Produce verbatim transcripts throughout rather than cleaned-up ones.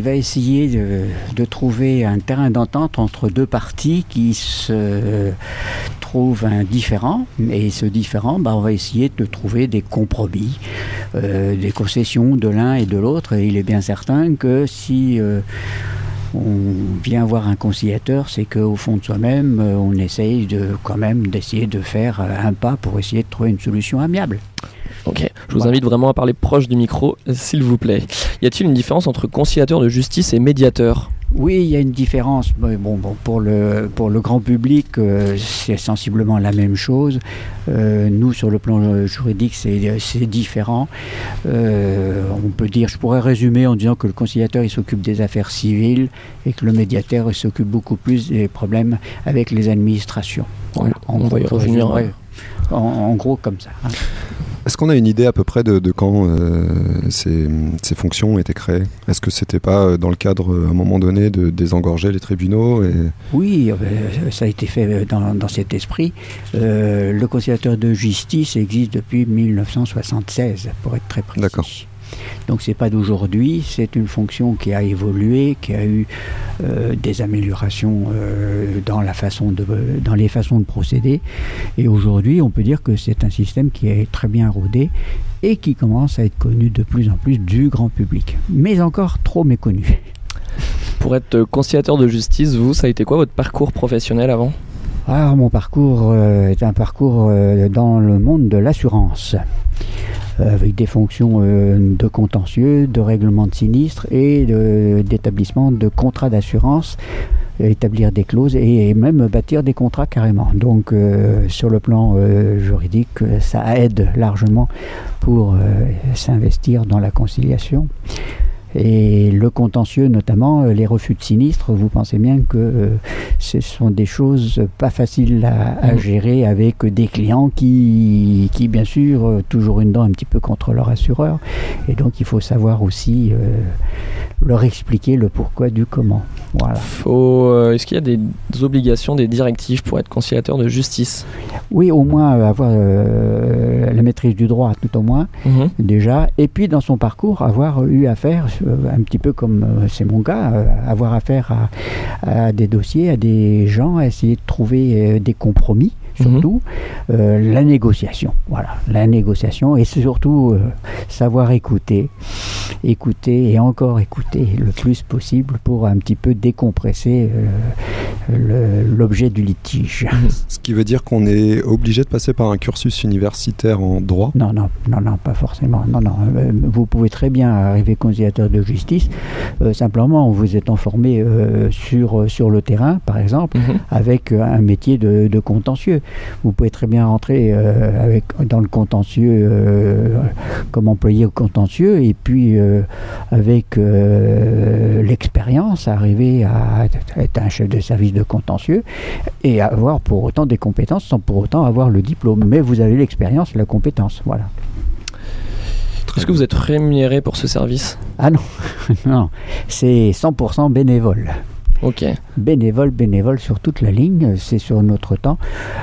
il va essayer de, de trouver un terrain d'entente entre deux parties qui se trouvent un différend, et ce différend, bah, on va essayer de trouver des compromis, euh, des concessions de l'un et de l'autre, et il est bien certain que si euh, on vient voir un conciliateur, c'est qu'au fond de soi-même, on essaye de, quand même d'essayer de faire un pas pour essayer de trouver une solution amiable. Ok, je vous invite vraiment à parler proche du micro, s'il vous plaît. Y a-t-il une différence entre conciliateur de justice et médiateur ? Oui, il y a une différence. Bon, bon, pour le, pour le grand public, euh, c'est sensiblement la même chose. Euh, nous, sur le plan juridique, c'est, c'est différent. Euh, on peut dire, je pourrais résumer en disant que le conciliateur, il s'occupe des affaires civiles et que le médiateur, il s'occupe beaucoup plus des problèmes avec les administrations. Voilà, on va y revenir. Ouais, en, en gros, comme ça. Hein. Est-ce qu'on a une idée à peu près de, de quand euh, ces, ces fonctions ont été créées ? Est-ce que c'était pas dans le cadre, à un moment donné, de désengorger les tribunaux et... Oui, ça a été fait dans, dans cet esprit. Euh, le conciliateur de justice existe depuis dix-neuf cent soixante-seize, pour être très précis. D'accord. Donc c'est pas d'aujourd'hui, c'est une fonction qui a évolué, qui a eu euh, des améliorations euh, dans la façon de, dans les façons de procéder. Et aujourd'hui, on peut dire que c'est un système qui est très bien rodé et qui commence à être connu de plus en plus du grand public, mais encore trop méconnu. Pour être conciliateur de justice, vous, ça a été quoi votre parcours professionnel avant ? Alors, mon parcours euh, est un parcours euh, dans le monde de l'assurance, euh, avec des fonctions euh, de contentieux, de règlement de sinistre et de, d'établissement de contrats d'assurance, établir des clauses et, et même bâtir des contrats carrément. Donc, euh, sur le plan euh, juridique, ça aide largement pour euh, s'investir dans la conciliation. Et le contentieux, notamment les refus de sinistre, vous pensez bien que euh, ce sont des choses pas faciles à, à gérer avec des clients qui, qui, bien sûr, euh, toujours une dent un petit peu contre leur assureur. Et donc, il faut savoir aussi euh, leur expliquer le pourquoi du comment. Voilà. Faut, euh, est-ce qu'il y a des obligations, des directives pour être conciliateur de justice ? Oui, au moins euh, avoir euh, la maîtrise du droit, tout au moins, mmh. déjà. Et puis, dans son parcours, avoir eu affaire, euh, un petit peu comme euh, c'est mon cas, euh, avoir affaire à, à des dossiers, à des gens, à essayer de trouver euh, des compromis. Surtout mmh. euh, la négociation, voilà, la négociation et surtout euh, savoir écouter, écouter et encore écouter le plus possible pour un petit peu décompresser euh, le, l'objet du litige. Ce qui veut dire qu'on est obligé de passer par un cursus universitaire en droit ? Non, non, non, non, pas forcément. Non, non. Euh, vous pouvez très bien arriver conciliateur de justice, euh, simplement vous êtes formé euh, sur, sur le terrain, par exemple, mmh. avec un métier de, de contentieux. Vous pouvez très bien rentrer euh, avec, dans le contentieux euh, comme employé au contentieux et puis euh, avec euh, l'expérience arriver à être un chef de service de contentieux et avoir pour autant des compétences sans pour autant avoir le diplôme. Mais vous avez l'expérience, la compétence, voilà. Est-ce que vous êtes rémunéré pour ce service ? Ah non, non, c'est cent pour cent bénévole. Ok. Bénévole, bénévole sur toute la ligne, c'est sur notre temps.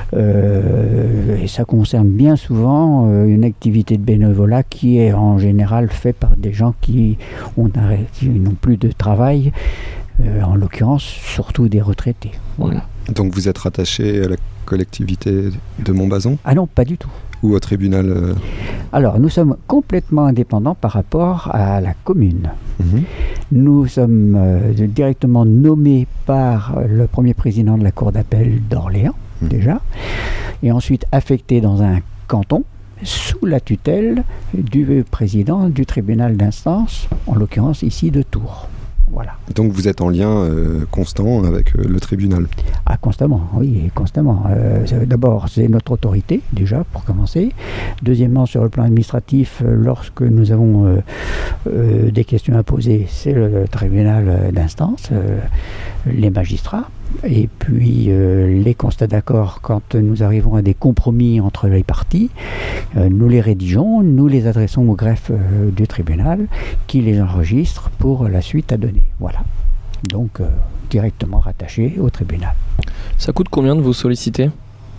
Euh, et ça concerne bien souvent euh, une activité de bénévolat qui est en général faite par des gens qui, ont arrêté, qui n'ont plus de travail, euh, en l'occurrence surtout des retraités. Voilà. Donc vous êtes rattaché à la collectivité de Montbazon ? Ah non, pas du tout. Ou au tribunal euh... Alors, nous sommes complètement indépendants par rapport à la commune. Mmh. Nous sommes euh, directement nommés par le premier président de la Cour d'appel d'Orléans, mmh. déjà, et ensuite affectés dans un canton sous la tutelle du président du tribunal d'instance, en l'occurrence ici de Tours. Voilà. Donc vous êtes en lien euh, constant avec euh, le tribunal ? Ah, constamment, oui, constamment. Euh, d'abord, c'est notre autorité, déjà, pour commencer. Deuxièmement, sur le plan administratif, euh, lorsque nous avons euh, euh, des questions à poser, c'est le tribunal d'instance, euh, les magistrats. Et puis euh, les constats d'accord, quand nous arrivons à des compromis entre les parties, euh, nous les rédigeons, nous les adressons au greffe euh, du tribunal qui les enregistre pour la suite à donner. Voilà. Donc euh, directement rattaché au tribunal. Ça coûte combien de vous solliciter ?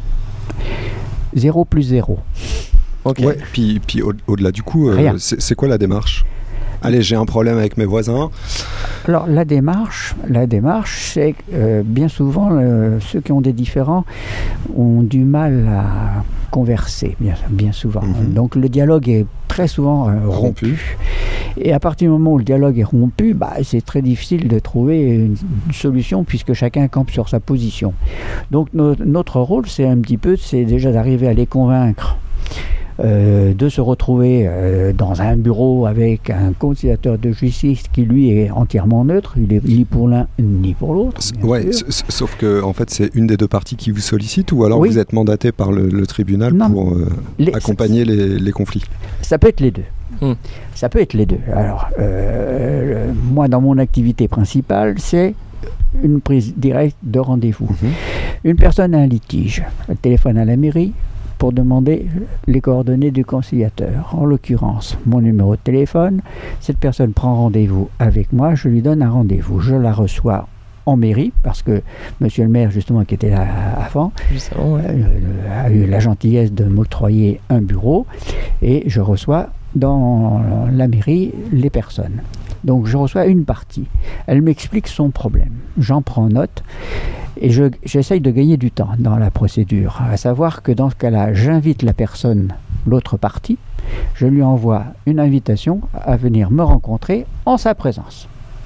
Zéro plus zéro. Ok. Ouais, puis, puis au, au-delà du coup, euh, c'est, c'est quoi la démarche ? Allez, j'ai un problème avec mes voisins. Alors la démarche, la démarche, c'est que euh, bien souvent euh, ceux qui ont des différends ont du mal à converser, bien, bien souvent. Mm-hmm. Donc le dialogue est très souvent euh, rompu. rompu. Et à partir du moment où le dialogue est rompu, bah, c'est très difficile de trouver une, une solution puisque chacun campe sur sa position. Donc no- notre rôle, c'est un petit peu, c'est déjà d'arriver à les convaincre. Euh, de se retrouver euh, dans un bureau avec un conciliateur de justice qui lui est entièrement neutre, il est ni pour l'un ni pour l'autre. Ouais, s- sauf que en fait c'est une des deux parties qui vous sollicite ou alors oui. vous êtes mandaté par le, le tribunal non, pour euh, les, accompagner ça, les, les conflits. Ça peut être les deux. Hum. Ça peut être les deux. Alors euh, moi dans mon activité principale c'est une prise directe de rendez-vous. Mm-hmm. Une personne a un litige, elle téléphone à la mairie pour demander les coordonnées du conciliateur. En l'occurrence, mon numéro de téléphone, cette personne prend rendez-vous avec moi, je lui donne un rendez-vous. Je la reçois en mairie, parce que monsieur le maire, justement, qui était là avant, avant ouais. euh, a eu la gentillesse de m'octroyer un bureau, et je reçois dans la mairie les personnes. Donc je reçois une partie. Elle m'explique son problème. J'en prends note. Et je, j'essaye de gagner du temps dans la procédure, à savoir que dans ce cas-là, j'invite la personne, l'autre partie, je lui envoie une invitation à venir me rencontrer en sa présence.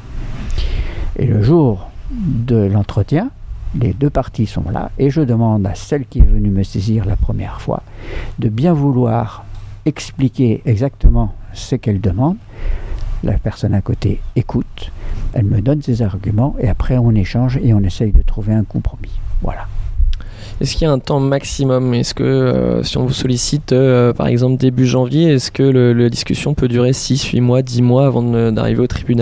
Et le jour de l'entretien, les deux parties sont là, et je demande à celle qui est venue me saisir la première fois de bien vouloir expliquer exactement ce qu'elle demande. La personne à côté écoute, elle me donne ses arguments et après on échange et on essaye de trouver un compromis. Voilà. Est-ce qu'il y a un temps maximum ? Est-ce que euh, si on vous sollicite euh, par exemple début janvier, est-ce que le, la discussion peut durer six, huit mois, dix mois avant de, d'arriver au tribunal ?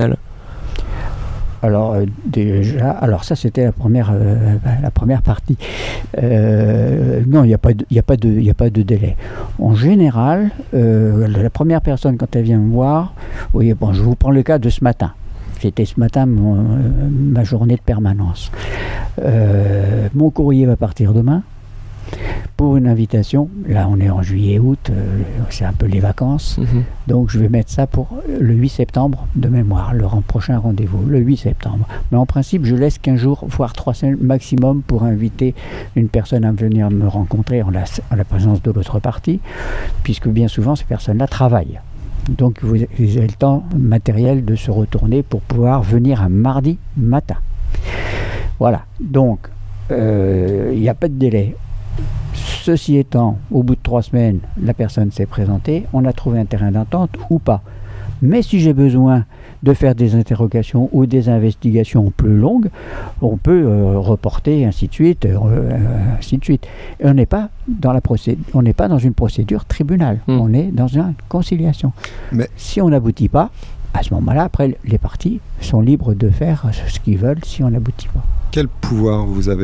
Alors euh, déjà, alors ça c'était la première, euh, la première partie. Euh, non, il n'y a pas de, il y a pas de, il y a pas de délai. En général, euh, la première personne quand elle vient me voir, oui, bon, je vous prends le cas de ce matin. C'était ce matin mon, euh, ma journée de permanence. Euh, mon courrier va partir demain pour une invitation. Là, on est en juillet-août, euh, c'est un peu les vacances. Mmh. Donc, je vais mettre ça pour le huit septembre de mémoire, le prochain rendez-vous, le huit septembre. Mais en principe, je laisse quinze jours, voire trois semaines maximum pour inviter une personne à venir me rencontrer en la, en la présence de l'autre partie, puisque bien souvent, ces personnes-là travaillent. Donc, vous, vous avez le temps matériel de se retourner pour pouvoir venir un mardi matin. Voilà. Donc, il euh, n'y a pas de délai. Ceci étant, au bout de trois semaines, la personne s'est présentée, on a trouvé un terrain d'entente ou pas. Mais si j'ai besoin de faire des interrogations ou des investigations plus longues, on peut euh, reporter, ainsi de suite, euh, ainsi de suite. Et on n'est pas dans la procédure, on n'est pas dans une procédure tribunal, mmh. on est dans une conciliation. Mais si on n'aboutit pas, à ce moment-là, après, les parties sont libres de faire ce qu'ils veulent si on n'aboutit pas. Quel pouvoir vous avez ?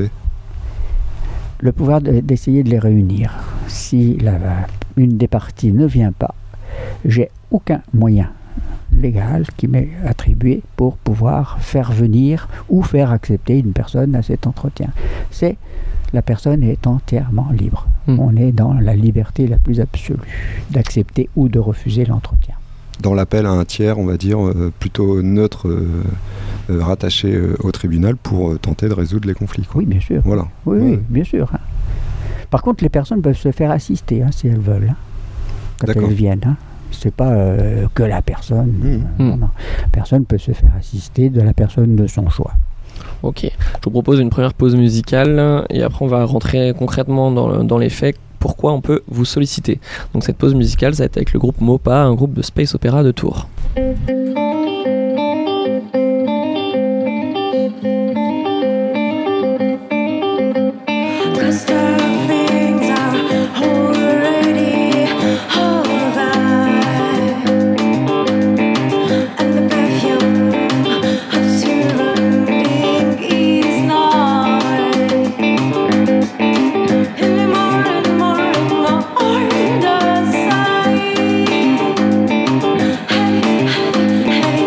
Le pouvoir de, d'essayer de les réunir. Si la, une des parties ne vient pas, j'ai aucun moyen légal qui m'est attribué pour pouvoir faire venir ou faire accepter une personne à cet entretien. C'est la personne est entièrement libre. Mmh. On est dans la liberté la plus absolue d'accepter ou de refuser l'entretien. Dans l'appel à un tiers, on va dire, euh, plutôt neutre, euh, euh, rattaché euh, au tribunal pour euh, tenter de résoudre les conflits. Quoi. Oui, bien sûr. Voilà. Oui, ouais. oui, bien sûr. Hein. Par contre, les personnes peuvent se faire assister hein, si elles veulent, hein, quand D'accord. elles viennent. Hein. C'est pas euh, que la personne. Mmh. Euh, non, non. La personne peut se faire assister de la personne de son choix. Ok. Je vous propose une première pause musicale et après on va rentrer concrètement dans, dans les faits. Pourquoi on peut vous solliciter. Donc cette pause musicale, ça va être avec le groupe Mopa, un groupe de space opéra de Tours. Hey,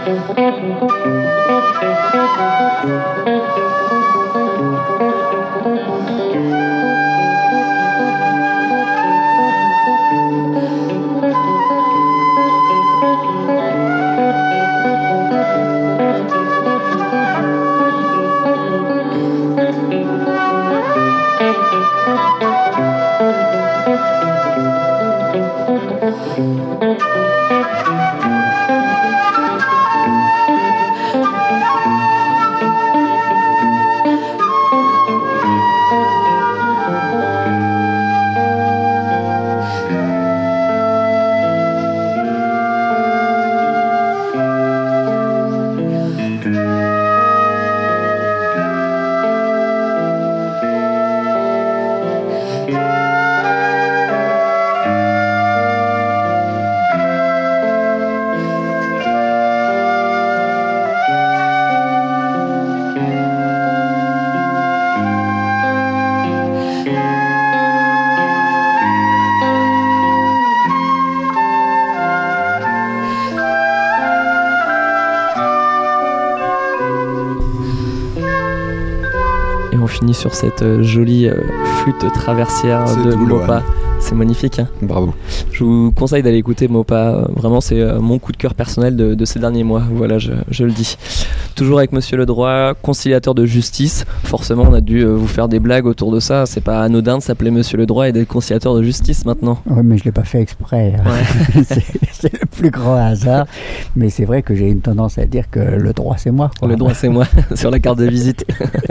Sur cette euh, jolie euh, flûte traversière c'est de doux, Maupas. C'est magnifique. Hein. Bravo. Je vous conseille d'aller écouter Maupas. Vraiment, c'est euh, mon coup de cœur personnel de, de ces derniers mois. Voilà, je, je le dis. Toujours avec Monsieur Ledroit, conciliateur de justice. Forcément, on a dû euh, vous faire des blagues autour de ça. C'est pas anodin de s'appeler Monsieur Ledroit et d'être conciliateur de justice maintenant. Oui, mais je l'ai pas fait exprès. Ouais. c'est, c'est le plus grand hasard. Mais c'est vrai que j'ai une tendance à dire que le droit, c'est moi. Quoi. Le droit, c'est moi, sur la carte de visite.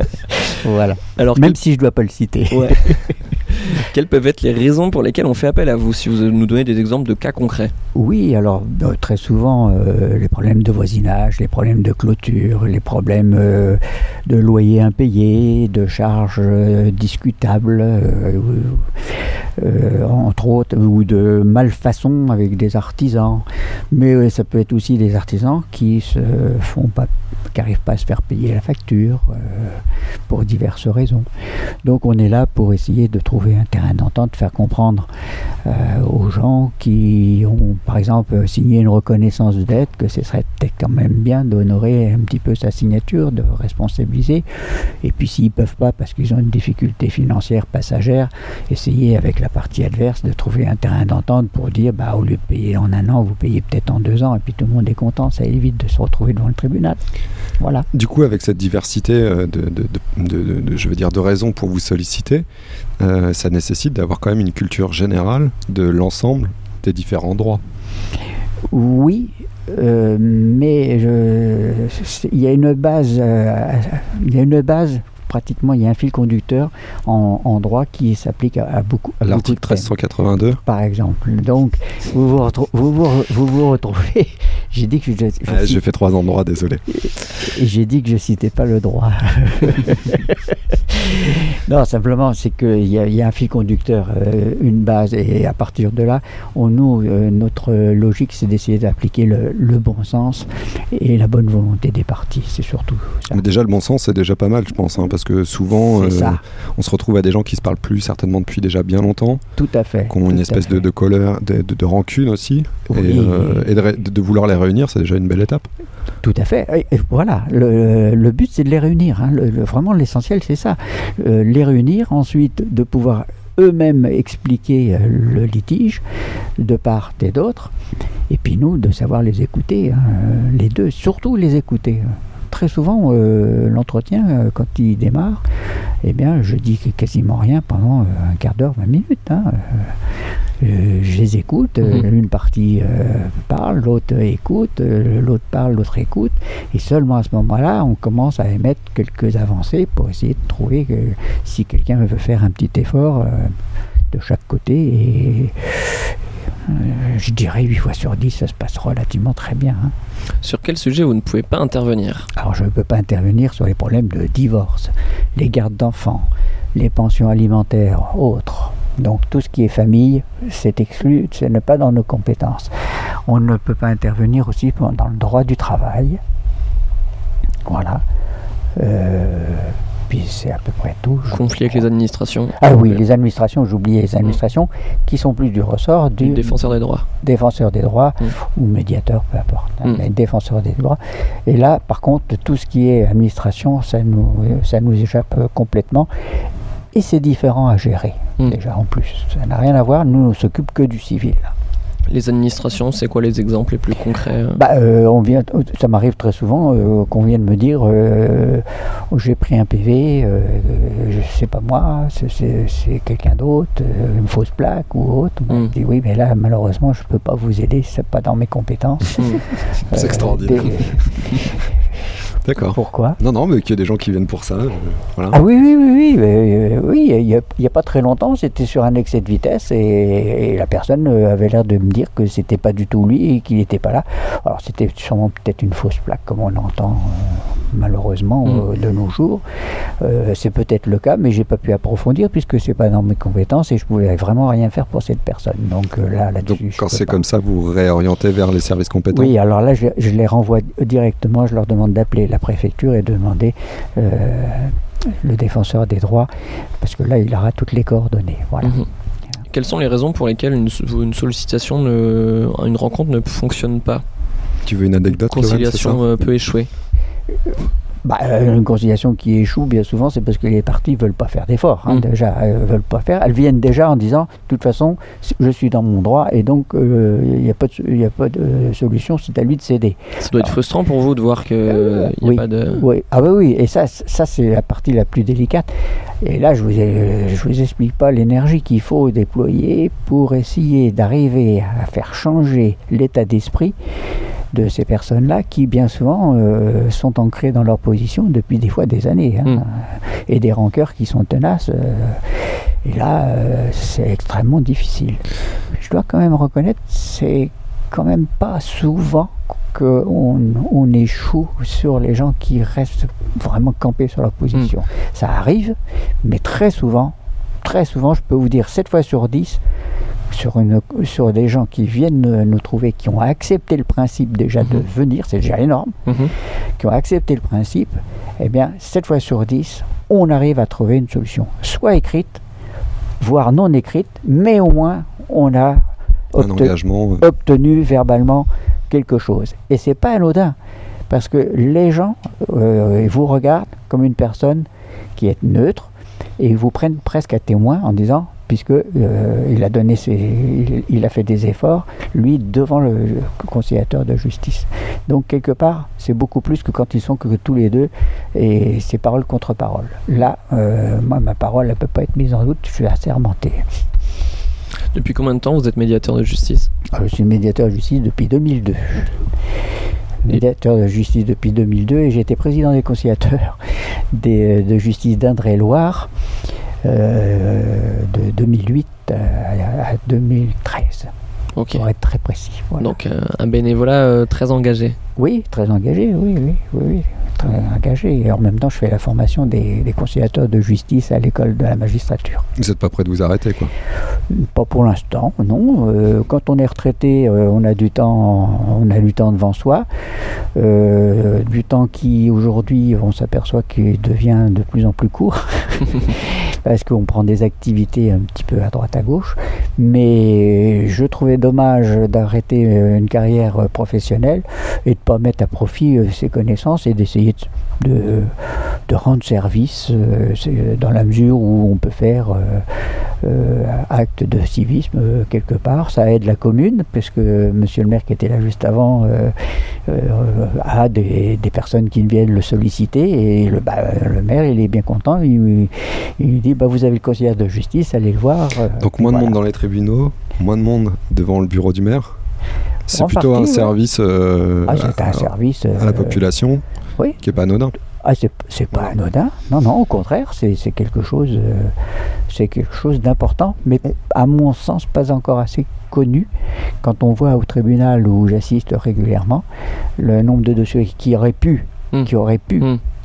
Voilà. Alors, même que... si je dois pas le citer. Ouais. Quelles peuvent être les raisons pour lesquelles on fait appel à vous, si vous nous donnez des exemples de cas concrets? Oui, alors euh, très souvent, euh, les problèmes de voisinage, les problèmes de clôture, les problèmes euh, de loyer impayé, de charges euh, discutables, euh, euh, entre autres, ou de malfaçons avec des artisans. Mais euh, ça peut être aussi des artisans qui se font pas, qui n'arrivent pas à se faire payer la facture euh, pour diverses raisons. Donc on est là pour essayer de trouver un terrain d'entente, faire comprendre euh, aux gens qui ont par exemple signé une reconnaissance de dette que ce serait peut-être quand même bien d'honorer un petit peu sa signature, de responsabiliser, et puis s'ils ne peuvent pas parce qu'ils ont une difficulté financière passagère, essayer avec la partie adverse de trouver un terrain d'entente pour dire bah, au lieu de payer en un an, vous payez peut-être en deux ans, et puis tout le monde est content, ça évite de se retrouver devant le tribunal. Voilà. Du coup, avec cette diversité de, de, de, de, de, de, je veux dire, de raisons pour vous solliciter, euh, ça nécessite d'avoir quand même une culture générale de l'ensemble des différents droits. Oui, euh, mais il y a une base, euh, il y a une base. Pratiquement, il y a un fil conducteur en, en droit qui s'applique à, à beaucoup. À L'article treize cent quatre-vingt-deux. Par exemple. Donc, vous vous, retrou- vous, vous, vous, vous retrouvez. J'ai dit que je. je ah, cite, j'ai fait trois ans de droit, désolé. Et j'ai dit que je citais pas le droit. Non, simplement, c'est qu'il y, y a un fil conducteur, euh, une base, et à partir de là, on, nous, euh, notre logique, c'est d'essayer d'appliquer le, le bon sens et la bonne volonté des parties. C'est surtout ça. Mais déjà, le bon sens, c'est déjà pas mal, je pense, hein, parce que souvent, euh, on se retrouve à des gens qui se parlent plus certainement depuis déjà bien longtemps. Tout à fait. Qui ont une espèce de, de colère, de, de, de rancune aussi. Oui. Et, euh, et de, de vouloir les réunir, c'est déjà une belle étape. Tout à fait. Et voilà, le, le but, c'est de les réunir. Hein. Le, le, vraiment, l'essentiel, c'est ça. Euh, les réunir, ensuite, de pouvoir eux-mêmes expliquer le litige de part et d'autre, et puis nous, de savoir les écouter, hein, les deux, surtout les écouter. Très souvent, euh, l'entretien, euh, quand il démarre, eh bien, je dis quasiment rien pendant euh, un quart d'heure, vingt minutes. Hein. Euh, je les écoute, euh, mmh. Une partie euh, parle, l'autre écoute, euh, l'autre parle, l'autre écoute, et seulement à ce moment-là, on commence à émettre quelques avancées pour essayer de trouver que si quelqu'un veut faire un petit effort euh, de chaque côté, et euh, je dirais huit fois sur dix, ça se passe relativement très bien. Hein. Sur quel sujet vous ne pouvez pas intervenir ? Alors je ne peux pas intervenir sur les problèmes de divorce, les gardes d'enfants, les pensions alimentaires, autres. Donc tout ce qui est famille, c'est exclu, ce n'est pas dans nos compétences. On ne peut pas intervenir aussi dans le droit du travail. Voilà. Euh, puis c'est à peu près tout. Conflit avec les administrations. Ah oui, les administrations, j'oubliais les administrations, mmh. qui sont plus du ressort du, du défenseur des droits. Défenseur des droits, mmh. ou médiateur, peu importe, hein, mmh. mais défenseur des droits. Et là, par contre, tout ce qui est administration, ça nous, ça nous échappe complètement. Et c'est différent à gérer, mmh. déjà, en plus. Ça n'a rien à voir, nous, on ne s'occupe que du civil. Les administrations, c'est quoi les exemples les plus concrets? bah, euh, on vient, Ça m'arrive très souvent euh, qu'on vienne me dire euh, oh, j'ai pris un P V, euh, c'est pas moi, c'est, c'est, c'est quelqu'un d'autre, euh, une fausse plaque ou autre. Bah, mm. Je dis oui, mais là, malheureusement, je peux pas vous aider, c'est pas dans mes compétences. Mm. C'est euh, extraordinaire. Des... D'accord. Pourquoi? Non, non, mais qu'il y a des gens qui viennent pour ça. Euh, voilà. Ah oui, oui, oui, oui. Euh, oui, il n'y a, a pas très longtemps, j'étais sur un excès de vitesse et, et la personne avait l'air de me dire que c'était pas du tout lui et qu'il n'était pas là. Alors c'était sûrement peut-être une fausse plaque, comme on entend euh, malheureusement mmh. euh, de nos jours. Euh, c'est peut-être le cas, mais j'ai pas pu approfondir puisque c'est pas dans mes compétences et je pouvais vraiment rien faire pour cette personne. Donc euh, là, là-dessus. Donc quand c'est pas. Comme ça, vous réorientez vers les services compétents? Oui, alors là, je, je les renvoie directement. Je leur demande d'appeler la préfecture et de demander euh, le défenseur des droits, parce que là, il aura toutes les coordonnées. Voilà. Mmh. Quelles sont les raisons pour lesquelles une, une sollicitation, ne, une rencontre ne fonctionne pas? Tu veux une anecdote? Une conciliation Loren, peut échouer. Bah, une conciliation qui échoue, bien souvent, c'est parce que les parties ne veulent pas faire d'efforts. Hein, mmh. Déjà, elles veulent pas faire. Elles viennent déjà en disant, de toute façon, je suis dans mon droit et donc il euh, n'y a pas de, y a pas de solution, c'est à lui de céder. Ça doit être Alors, frustrant pour vous de voir qu'il euh, n'y a oui, pas de... Oui, ah bah oui, et ça, ça c'est la partie la plus délicate. Et là, je vous, ai, je vous explique pas l'énergie qu'il faut déployer pour essayer d'arriver à faire changer l'état d'esprit de ces personnes-là qui, bien souvent, euh, sont ancrées dans leur position depuis des fois des années. Hein, mmh. Et des rancœurs qui sont tenaces. Euh, et là, euh, c'est extrêmement difficile. Je dois quand même reconnaître, c'est quand même pas souvent qu'on on échoue sur les gens qui restent vraiment campés sur leur position. Mmh. Ça arrive, mais très souvent, très souvent, je peux vous dire sept fois sur dix, Sur, une, sur des gens qui viennent nous trouver, qui ont accepté le principe déjà mmh. de venir, c'est déjà énorme, mmh. qui ont accepté le principe, eh bien, sept fois sur dix, on arrive à trouver une solution, soit écrite, voire non écrite, mais au moins, on a obtenu, engagement, obtenu verbalement quelque chose. Et c'est pas anodin, parce que les gens euh, vous regardent comme une personne qui est neutre, et ils vous prennent presque à témoin en disant... puisque euh, il a donné ses, il, il a fait des efforts, lui, devant le, le conciliateur de justice. Donc, quelque part, c'est beaucoup plus que quand ils sont que, que tous les deux, et c'est parole contre parole. Là, euh, moi, ma parole, elle ne peut pas être mise en doute, je suis assermenté. Depuis combien de temps vous êtes médiateur de justice? Alors, je suis médiateur de justice depuis deux mille deux. Médiateur de justice depuis deux mille deux, et j'ai été président des conciliateurs des, de justice d'Indre-et-Loire. Euh, de deux mille huit à, à deux mille treize. Okay. Pour être très précis. Voilà. Donc euh, un bénévolat euh, très engagé. Oui, très engagé, oui, oui, oui, oui, très engagé. Et en même temps, je fais la formation des, des conciliateurs de justice à l'école de la magistrature. Vous n'êtes pas prêt de vous arrêter, quoi? Pas pour l'instant, non. Euh, quand on est retraité, euh, on a du temps, on a du temps devant soi, euh, du temps qui aujourd'hui, on s'aperçoit qu'il devient de plus en plus court, parce qu'on prend des activités un petit peu à droite à gauche. Mais je trouvais dommage d'arrêter une carrière professionnelle et de ne pas mettre à profit euh, ses connaissances et d'essayer de, de, de rendre service euh, dans la mesure où on peut faire euh, euh, acte de civisme euh, quelque part. Ça aide la commune, puisque monsieur le maire qui était là juste avant euh, euh, a des, des personnes qui viennent le solliciter et le, bah, le maire il est bien content, il, il dit bah, vous avez le conseiller de justice, allez le voir. Euh, Donc moins voilà. de monde dans les tribunaux, moins de monde devant le bureau du maire. C'est en plutôt partie, un service, euh, ah, c'est un à, service euh, à la population oui. qui n'est pas anodin. Ah, c'est, c'est pas voilà. anodin, non, non, au contraire, c'est, c'est quelque chose, euh, c'est quelque chose d'important, mais à mon sens pas encore assez connu. Quand on voit au tribunal où j'assiste régulièrement, le nombre de dossiers qui auraient pu, mmh. qui auraient pu mmh.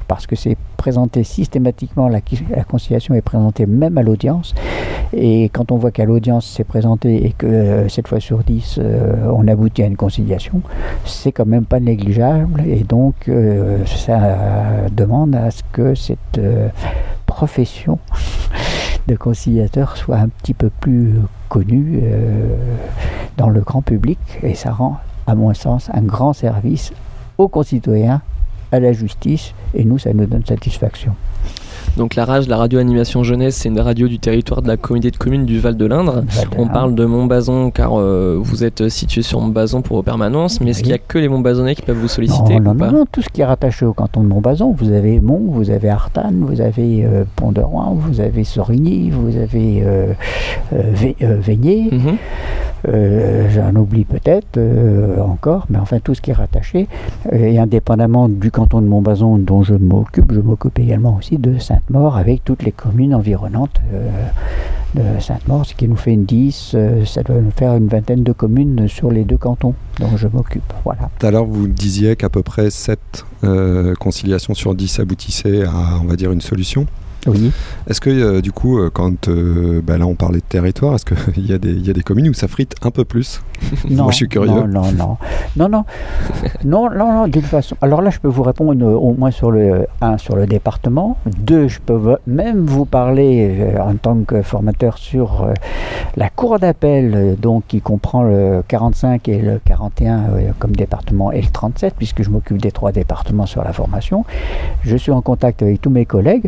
parce que c'est présenté systématiquement, la, la conciliation est présentée même à l'audience, et quand on voit qu'à l'audience c'est présenté et que euh, sept fois sur dix euh, on aboutit à une conciliation, c'est quand même pas négligeable, et donc euh, ça demande à ce que cette euh, profession de conciliateur soit un petit peu plus connue euh, dans le grand public, et ça rend, à mon sens, un grand service aux concitoyens, à la justice, et nous, ça nous donne satisfaction. Donc la Rage, la radio-animation jeunesse, c'est une radio du territoire de la communauté de communes du Val-de-l'Indre. On parle de Montbazon car euh, vous êtes situé sur Montbazon pour vos permanences, mais oui. Est-ce qu'il n'y a que les Montbazonnais qui peuvent vous solliciter? Non, non, ou pas non, non, tout ce qui est rattaché au canton de Montbazon. Vous avez Mont, vous avez Artanne, vous avez euh, Pont-de-Rouen, vous avez Sorigny, vous avez euh, euh, Ve- euh, Veigné. Mm-hmm. Euh, j'en oublie peut-être euh, encore, mais enfin tout ce qui est rattaché, euh, et indépendamment du canton de Montbazon dont je m'occupe, je m'occupe également aussi de Sainte-Maure avec toutes les communes environnantes euh, de Sainte-Maure, ce qui nous fait une dix, euh, ça doit nous faire une vingtaine de communes sur les deux cantons dont je m'occupe. Voilà. Tout à l'heure vous disiez qu'à peu près sept euh, conciliations sur dix aboutissaient à, on va dire, une solution. Oui. Est-ce que euh, du coup, euh, quand euh, bah là on parlait de territoire, est-ce qu'il y, y a des communes où ça frite un peu plus? Non, moi je suis curieux. Non, non, non, non, non, non, non, non, d'une façon. Alors là, je peux vous répondre euh, au moins sur le un sur le département, deux, je peux v- même vous parler euh, en tant que formateur sur euh, la cour d'appel, euh, donc qui comprend le quarante-cinq et le quarante et un euh, comme département, et le trente-sept, puisque je m'occupe des trois départements sur la formation. Je suis en contact avec tous mes collègues.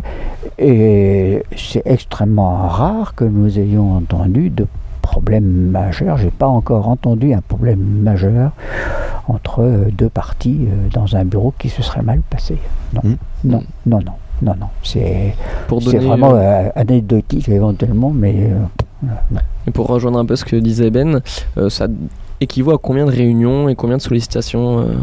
Et c'est extrêmement rare que nous ayons entendu de problème majeur. Je n'ai pas encore entendu un problème majeur entre deux parties dans un bureau qui se serait mal passé. Non, mmh. non, non, non, non, non. C'est, pour c'est donner, vraiment euh... anecdotique éventuellement, mais... Euh, non. Et pour rejoindre un peu ce que disait Ben, euh, ça équivaut à combien de réunions et combien de sollicitations euh...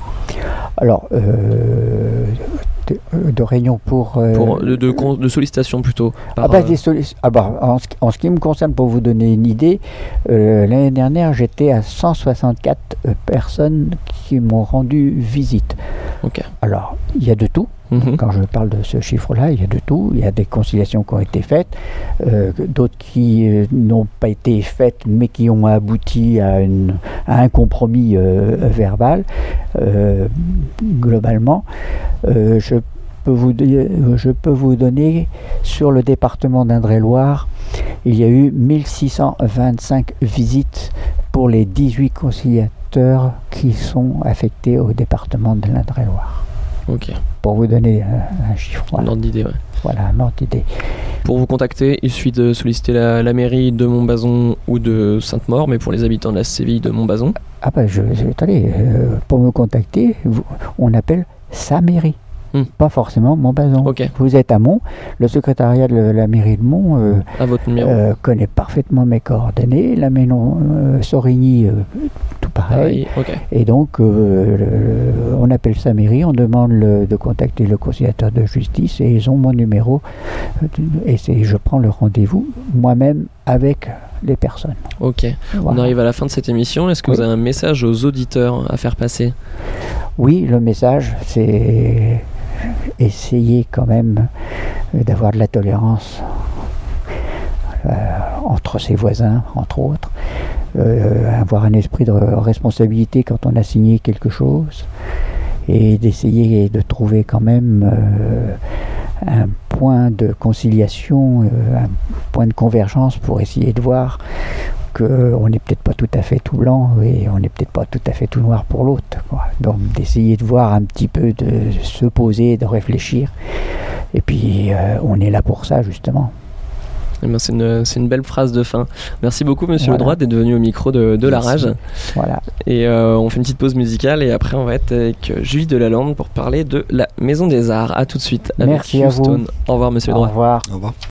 Alors, euh, de, de réunions pour... Euh, pour de, de, de sollicitations plutôt. Par, ah bah, des solic- ah bah, en, ce, en ce qui me concerne, pour vous donner une idée, euh, l'année dernière, j'étais à cent soixante-quatre euh, personnes qui m'ont rendu visite. Okay. Alors, il y a de tout. Mm-hmm. Quand je parle de ce chiffre-là, il y a de tout. Il y a des conciliations qui ont été faites, euh, d'autres qui euh, n'ont pas été faites, mais qui ont abouti à, une, à un compromis euh, verbal. Euh, globalement, euh, je peux vous je peux vous donner, sur le département d'Indre-et-Loire, il y a eu mille six cent vingt-cinq visites pour les dix-huit conciliateurs qui sont affectés au département de l'Indre-et-Loire. Ok. Pour vous donner un, un chiffre. Voilà. Un ordre d'idée, ouais. Voilà, un ordre d'idée. Pour vous contacter, il suffit de solliciter la, la mairie de Montbazon ou de Sainte-Maure, mais pour les habitants de la Séville de Montbazon. Ah bah, je, je, attendez, euh, pour me contacter, vous, on appelle sa mairie. Hmm. Pas forcément Montbazon. Okay. Vous êtes à Mont, le secrétariat de la mairie de Mont euh, à votre numéro. Euh, connaît parfaitement mes coordonnées. La maison euh, Sorigny, euh, tout pareil. Ah oui, okay. Et donc, euh, le, on appelle sa mairie, on demande le, de contacter le conciliateur de justice et ils ont mon numéro. Et c'est, je prends le rendez-vous moi-même avec les personnes. Ok. Voilà. On arrive à la fin de cette émission. Est-ce que oui. vous avez un message aux auditeurs à faire passer? Oui, le message, c'est essayer quand même d'avoir de la tolérance euh, entre ses voisins, entre autres, euh, avoir un esprit de responsabilité quand on a signé quelque chose, et d'essayer de trouver quand même euh, un point de conciliation, euh, un point de convergence pour essayer de voir qu'on n'est peut-être pas tout à fait tout blanc et on n'est peut-être pas tout à fait tout noir pour l'autre, quoi. Donc d'essayer de voir un petit peu, de se poser, de réfléchir, et puis euh, on est là pour ça justement. Eh bien, c'est, une, c'est une belle phrase de fin. Merci beaucoup Monsieur voilà. Ledroit d'être venu au micro de, de La Rage. Voilà. Et euh, on fait une petite pause musicale et après on va être avec Julie Delalande pour parler de la Maison des Arts. A tout de suite avec Merci Houston. À vous. Au revoir Monsieur Ledroit. Au revoir. Au revoir.